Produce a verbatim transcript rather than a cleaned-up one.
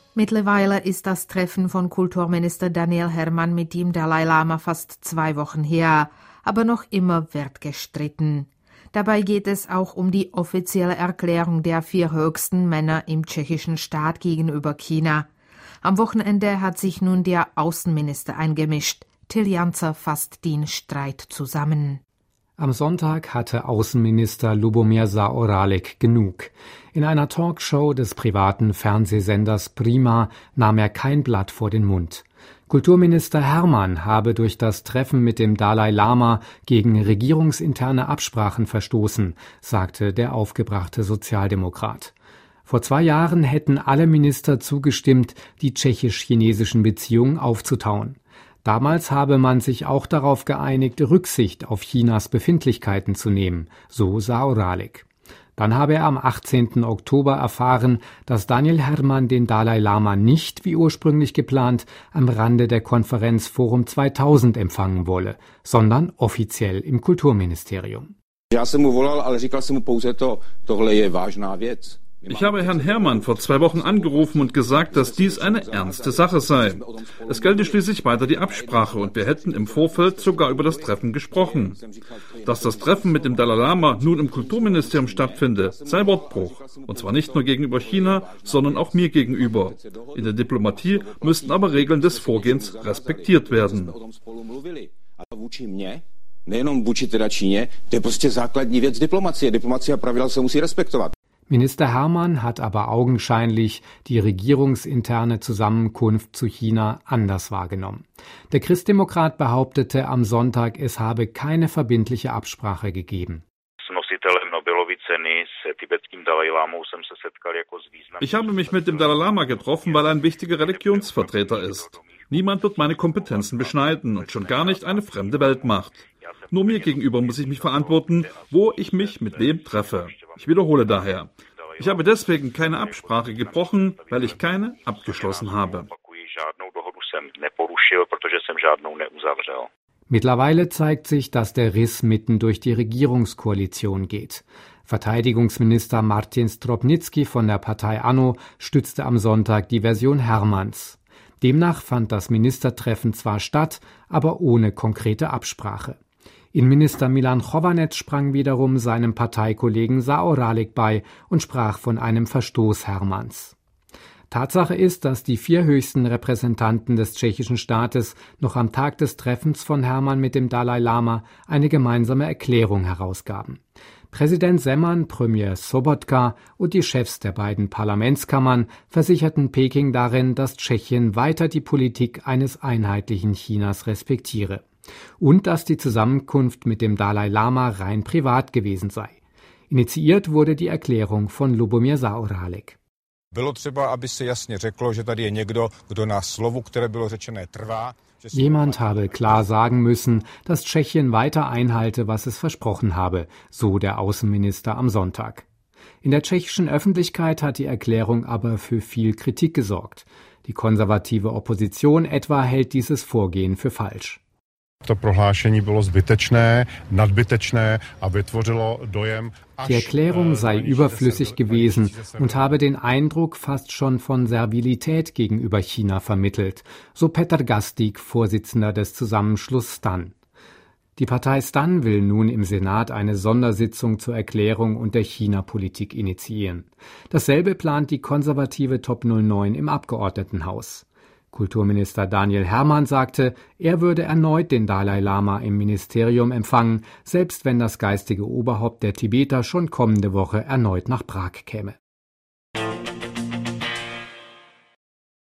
Mittlerweile ist das Treffen von Kulturminister Daniel Herman mit dem Dalai Lama fast zwei Wochen her, aber noch immer wird gestritten. Dabei geht es auch um die offizielle Erklärung der vier höchsten Männer im tschechischen Staat gegenüber China. Am Wochenende hat sich nun der Außenminister eingemischt. Till Janzer fasst den Streit zusammen. Am Sonntag hatte Außenminister Lubomir Zaorálek genug. In einer Talkshow des privaten Fernsehsenders Prima nahm er kein Blatt vor den Mund. Kulturminister Herman habe durch das Treffen mit dem Dalai Lama gegen regierungsinterne Absprachen verstoßen, sagte der aufgebrachte Sozialdemokrat. Vor zwei Jahren hätten alle Minister zugestimmt, die tschechisch-chinesischen Beziehungen aufzutauen. Damals habe man sich auch darauf geeinigt, Rücksicht auf Chinas Befindlichkeiten zu nehmen, so Zaorálek. Dann habe er am achtzehnten Oktober erfahren, dass Daniel Herman den Dalai Lama nicht, wie ursprünglich geplant, am Rande der Konferenz Forum zweitausend empfangen wolle, sondern offiziell im Kulturministerium. Já jsem mu volal, ale říkal jsem mu pouze to, tohle je vážná věc. Ich habe Herrn Herman vor zwei Wochen angerufen und gesagt, dass dies eine ernste Sache sei. Es gelte schließlich weiter die Absprache und wir hätten im Vorfeld sogar über das Treffen gesprochen. Dass das Treffen mit dem Dalai Lama nun im Kulturministerium stattfinde, sei Wortbruch. Und zwar nicht nur gegenüber China, sondern auch mir gegenüber. In der Diplomatie müssten aber Regeln des Vorgehens respektiert werden. Nejenom vůči teda Číně, to je prostě základní věc diplomacie. Diplomacie a pravidla se musí respektovat. Minister Herman hat aber augenscheinlich die regierungsinterne Zusammenkunft zu China anders wahrgenommen. Der Christdemokrat behauptete am Sonntag, es habe keine verbindliche Absprache gegeben. Ich habe mich mit dem Dalai Lama getroffen, weil er ein wichtiger Religionsvertreter ist. Niemand wird meine Kompetenzen beschneiden und schon gar nicht eine fremde Weltmacht. Nur mir gegenüber muss ich mich verantworten, wo ich mich mit wem treffe. Ich wiederhole daher. Ich habe deswegen keine Absprache gebrochen, weil ich keine abgeschlossen habe. Mittlerweile zeigt sich, dass der Riss mitten durch die Regierungskoalition geht. Verteidigungsminister Martin Stropnický von der Partei ANO stützte am Sonntag die Version Hermans. Demnach fand das Ministertreffen zwar statt, aber ohne konkrete Absprache. Innenminister Milan Chovanec sprang wiederum seinem Parteikollegen Zaorálek bei und sprach von einem Verstoß Hermans. Tatsache ist, dass die vier höchsten Repräsentanten des tschechischen Staates noch am Tag des Treffens von Herman mit dem Dalai Lama eine gemeinsame Erklärung herausgaben. Präsident Zeman, Premier Sobotka und die Chefs der beiden Parlamentskammern versicherten Peking darin, dass Tschechien weiter die Politik eines einheitlichen Chinas respektiere und dass die Zusammenkunft mit dem Dalai Lama rein privat gewesen sei. Initiiert wurde die Erklärung von Lubomir Zaorálek. Jemand habe klar sagen müssen, dass Tschechien weiter einhalte, was es versprochen habe, so der Außenminister am Sonntag. In der tschechischen Öffentlichkeit hat die Erklärung aber für viel Kritik gesorgt. Die konservative Opposition etwa hält dieses Vorgehen für falsch. Die Erklärung sei überflüssig gewesen und habe den Eindruck fast schon von Servilität gegenüber China vermittelt, so Petr Gazdík, Vorsitzender des Zusammenschlusses STAN. Die Partei STAN will nun im Senat eine Sondersitzung zur Erklärung und der China-Politik initiieren. Dasselbe plant die konservative Top null neun im Abgeordnetenhaus. Kulturminister Daniel Herman sagte, er würde erneut den Dalai Lama im Ministerium empfangen, selbst wenn das geistige Oberhaupt der Tibeter schon kommende Woche erneut nach Prag käme.